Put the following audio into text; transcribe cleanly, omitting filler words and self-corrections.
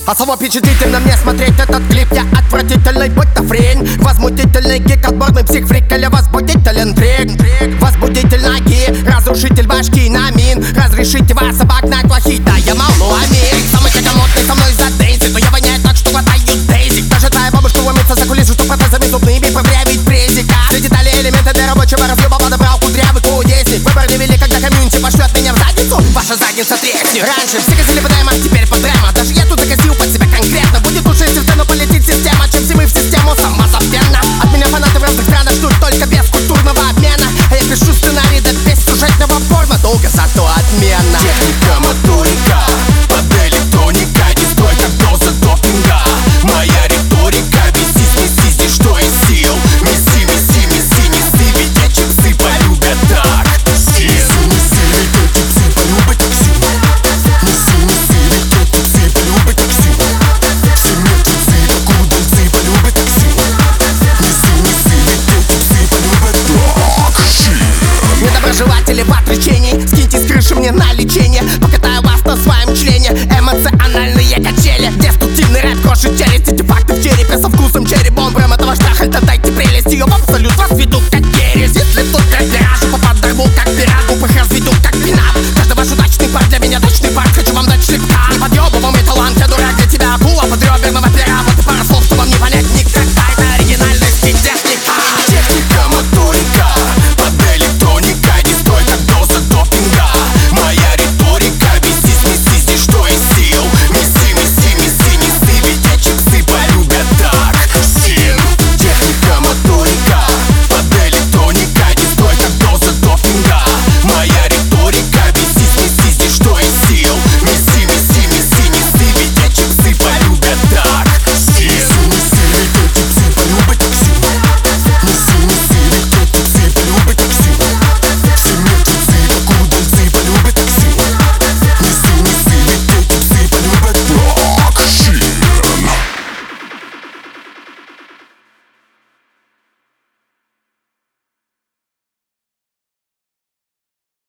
Особо впечатлительно мне смотреть этот клип. Я отвратительный, будто френь. Возмутительный гик, отборный псих-фрик или возбудителен трик. Возбудительный гик, разрушитель башки на мин. Разрешите вас обогнать плохие, да я молну аминь. Самый тягомотный со мной за Дейзи, но я воняет так, что хватаю дейзик. Даже твоя бабушка ломится за кулисы, что протезами зубными поправить презика. Все детали, элементы для рабочего разъеба подобрал кудрявый кудесник. Выбор не вели, когда комьюнити пошлет меня в задницу. Ваша задница треснет. Раньше все косили по даймам, теперь по драма. Даже я тут закосил под себя конкретно. Будет лучше, если в цену полетит система, чем зимы в систему самозабвенно. От меня фанаты в разных странах ждут только без культурного обмена. А я пишу сценарий да без сюжетного порно. Долго, зато отменно. Техника, моторика, под электроника. Не стой, как доза допинга. Моя риторика, вези, снеси здесь, что из сил. Неси, неси, неси, неси, ведь эти псы полюбят так. Неси, неси, ведь эти псы полюбят такси. Неси, неси, ведь эти псы полюбят такси. Все мертвецы, как удальцы, полюбят такси. Неси, неси, ведь эти псы полюбят такси. Недоброжелатели в отречении, скиньте с крыши мне на лечение. Покатаю вас на своем члене. Эмоциональные качели. Деструктивный рэп крошит челюсть. Эти факты в черепе со вкусом черри-бомб. Прям этого штрахальта дайте прелесть. Ее в абсолют вас ведут как ересь. Если тут как гаражу, подорву как